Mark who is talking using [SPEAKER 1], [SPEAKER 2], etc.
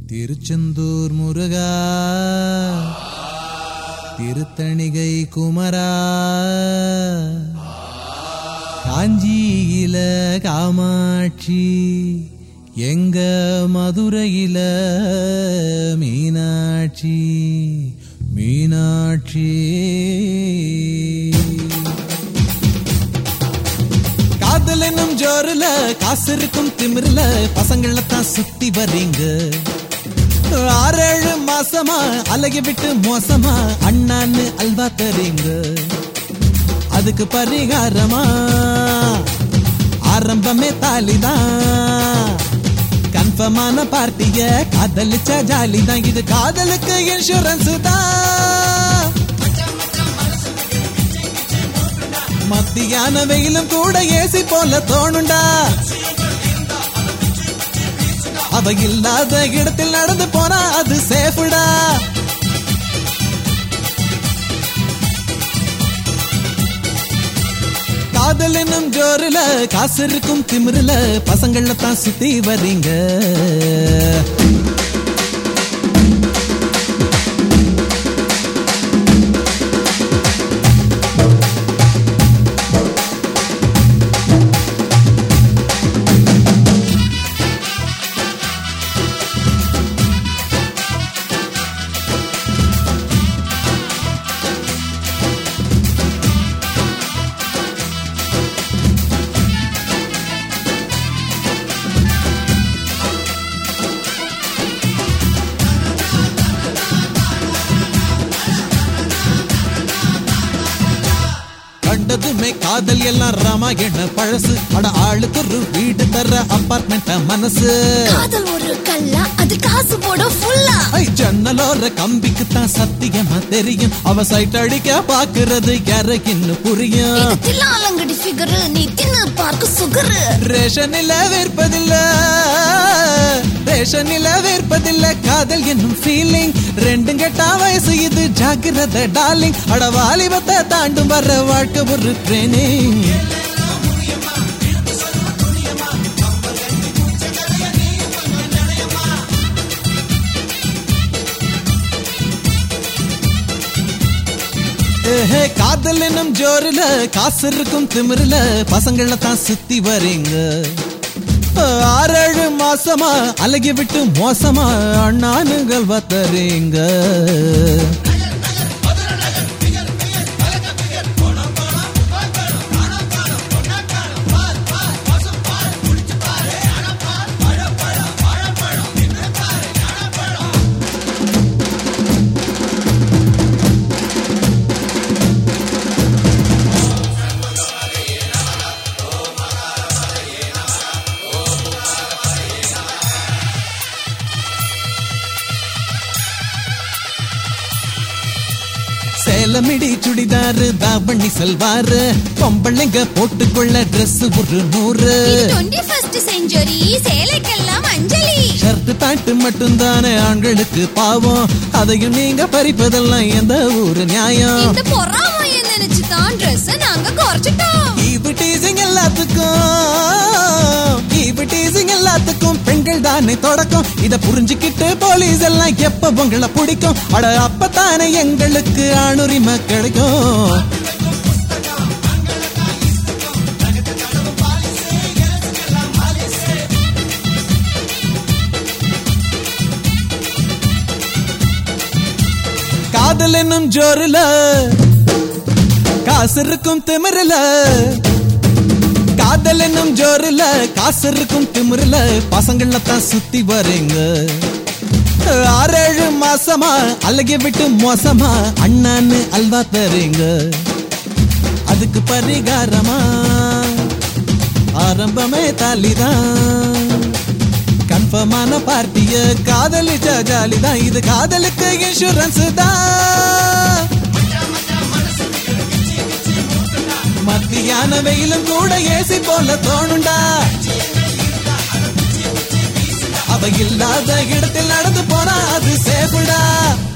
[SPEAKER 1] திருச்செந்தூர் முருகா, திருத்தணிகை குமரா, காஞ்சியில காமாட்சி, எங்க மதுரையில மீனாட்சி மீனாட்சி. காதல் என்னும் ஜோருல, காசு இருக்கும் திமிர்ல, பசங்களத்தான் சுத்தி வரீங்க. 6-7 மாசமா அழகி விட்டு மோசமா அண்ணான்னு அல்வா தரீங்க. அதுக்கு பரிகாரமா ஆரம்பமே தாலிதான். கன்ஃபர்மான பார்ட்டிய காதலிச்சா ஜாலிதான். இது காதலுக்கு இன்சூரன்ஸ் தான். மத்தியான வெயிலும் கூட ஏசி போல தோணுண்டா. அவ இல்லாத இடத்தில் நடந்து போனா அது சேஃபுடா. காதல் என்னும் ஜோருல, காசு இருக்கும் திமிருல, பசங்களத்தான் சுத்தி வரீங்க. கண்டதுமே காதல் எல்லாம் ராமாயண பழசு. அட ஆளுக்கு ஒரு வீடு தர அபார்ட்மெண்ட் மனசு.
[SPEAKER 2] காதல் ஒரு கல்லா, அது காசு போட ஃபுல்லா.
[SPEAKER 1] ஜன்னலோர கம்பிக்கு தான் சத்தியமா தெரியும். அவ சைட் அடிக்க பாக்குறது யாருக்குன்னு புரியும்.
[SPEAKER 2] தில்லாலங்கடி ஃபிகர், நீ தின்னு பார்க்க சுகர்.
[SPEAKER 1] ரேஷனில வேர்ப்பதில்ல, ரேஷனில வேர்ப்பதில்ல காதல் என்னும் ஃபீலிங். ரெண்டும் கெட்டா வயசு இது, ஜாகிரத டார்லிங். அட வாலிபத்தை தாண்டும் வர வாழ்க்கை ஒரு ட்ரெயினிங். காதல் என்னும் ஜோருல, காசு இருக்கும் திமிருல, பசங்களத்தான் சுத்தி வரீங்க. 6-7 மாசமா அழகி விட்டு மோசமா அண்ணானுங்கள் வத்தறீங்க. சேலமிடி சுடிதாரு, தாவணி சல்வாரு, பொம்பளைங்க போட்டுக்கொள்ள ட்ரெஸ் ஒரு 100.
[SPEAKER 2] 21st செஞ்சுரி, சேலைக்கெல்லாம் அஞ்சலி.
[SPEAKER 1] ஷர்ட் பேண்ட் மட்டும்தானே ஆண்களுக்கு பாவம். அதையும் நீங்க பறிப்பதெல்லாம் எந்த ஊரு நியாயம்?
[SPEAKER 2] இந்த பொறாமைய நினைச்சுதான் ட்ரெஸ் நாங்க குறைச்சிட்டோம்.
[SPEAKER 1] டீசிங் எல்லாத்துக்கும் பெண்கள் தானே தொடக்கம். இத புரிஞ்சுக்கிட்டு போலீஸ் எல்லாம் எப்ப உங்களை பிடிக்கும். அட அப்பத்தானே எங்களுக்கு ஆணுரிமை கிடைக்கும். காதல் என்னும் ஜோருல, காசு இருக்கும் திமிருல, காதல் என்னும் ஜோருல, காசு இருக்கும் திமிருல, பசங்களத்தான் சுத்தி வரீங்க. 6-7 மாசமா அழகி விட்டு மோசமா அண்ணான்னு அல்வா தரீங்க. அதுக்கு பரிகாரமா ஆரம்பமே தாலிதான். கன்ஃபர்மான பார்ட்டிய காதலிச்சா ஜாலிதான். இது காதலுக்கு இன்சூரன்ஸ் தான். மத்தியான வெயிலும் கூட ஏசி போல தோணுண்டா. அவ இல்லாத இடத்தில் நடந்து போனா அது சேஃபுடா.